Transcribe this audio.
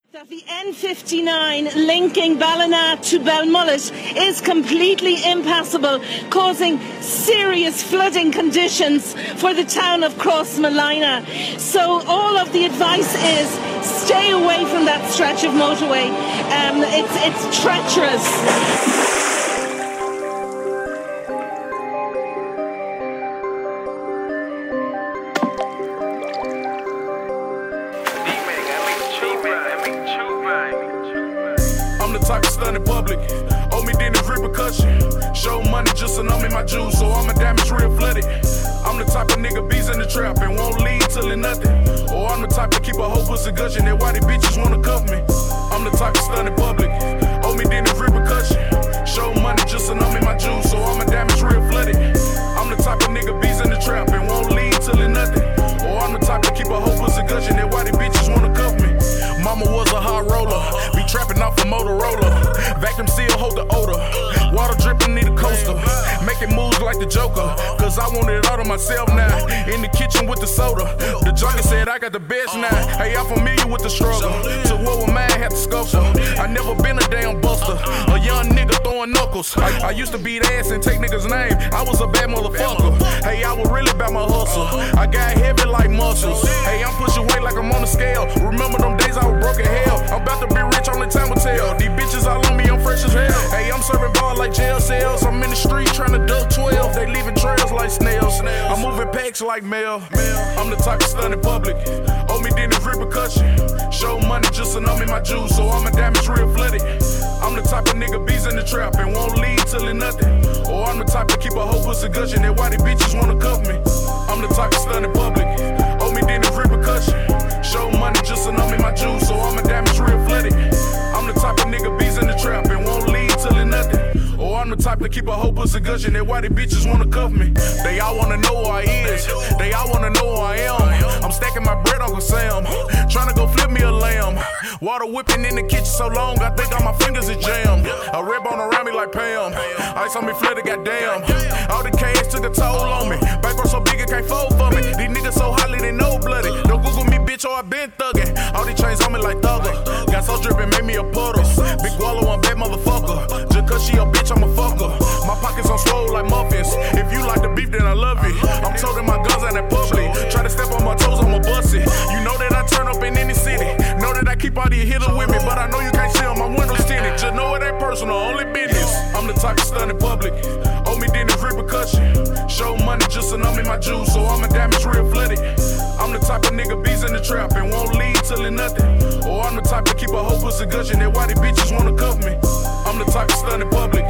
That the N59 linking Ballina to Belmullet is completely impassable, causing serious flooding conditions for the town of Crossmolina. So all of the advice is stay away from that stretch of motorway. It's treacherous. I'm the type of stun in public. Owe me then it's repercussion. Show money just to know me my juice, so I'ma damage real flooded. I'm the type of nigga bees in the trap and won't lead till it nothing. Or I'm the type to keep a whole pussy gushing. That why these bitches wanna cuff me. I'm the type of stun in public. Owe me then it's repercussion. Show money just to know me my juice, so I'ma damage real flooded. I'm the type of nigga bees in the trap and won't lead till it nothing. Or I'm the type to keep a whole pussy gushing. That why these bitches wanna cuff me. Mama was a hot roller, be trapping off a Motorola. Vacuum seal, hold the odor. Water dripping, need a coaster. Making moves like the Joker, cause I want it all to myself now. In the kitchen with the soda. The junkie said I got the best now. Hey, I'm familiar with the struggle. To what a man had to sculpture. I never been a damn buster. A young nigga throwing knuckles. I used to beat ass and take niggas' name. I was a bad motherfucker. Hey, I was really about my hustle. I got heavy like muscles. Hey, I'm pushing weight like I'm on the scale. Remember them days I was broke as hell. I'm about to be rich, only time will tell. These bitches all on me, I'm fresh as hell. Hey, I'm serving ball like jail cells. I'm in the street trying to duck 12. They leaving trails like snails. I'm moving packs like mail. I'm the type of stun in public. Owe me then it's repercussion. Show money just to know me my juice, so I'ma damage real flooded. I'm the type of nigga bees in the trap and won't lead till it nothing. Or I'm the type to keep a whole pussy gushing. That why these bitches wanna cuff me. I'm the type of stun in public. Owe me then it's repercussion. Show money just to know me my juice, so I'ma damage real flooded. I'm the type of nigga bees in the trap and won't lead till it nothing. Or I'm the type to keep a whole pussy gushing. That why these bitches wanna cuff me. They all wanna know who I is. They all wanna know who I am. I'm stacking my bread, Uncle Sam. Tryna go flip me a lamb. Water whipping in the kitchen so long, I think all my fingers are jammed. A red bone around me like Pam. Ice on me flooded, goddamn. All the cash took a toll on me. Bankroll so big it can't fold for me. These niggas so highly they know blooded. Don't Google me, bitch, or I been thuggin'. All these chains on me like thugger. Got so drippin', made me a puddle. Big Wallow, one bad motherfucker. Just cause she a bitch, I'm a fucker. My pockets on swole like muffins. If you like the beef, then I love it. I'm toting my guns out in public. Try to step on my toes, I'ma bust it. You know that I turn up in any city. Know that I keep all these hitters with me, but I know you can't see on my windows tinted. Just know it ain't personal, only business. I'm the type of stun in public. Owe me then it's repercussion. Show money just to know me my juice, so I'ma damage real flooded. I'm the type of nigga bees in the trap and won't lead till it nothing. Or I'm the type to keep a whole pussy gushing. That why these bitches wanna cuff me. I'm the type of stun in public.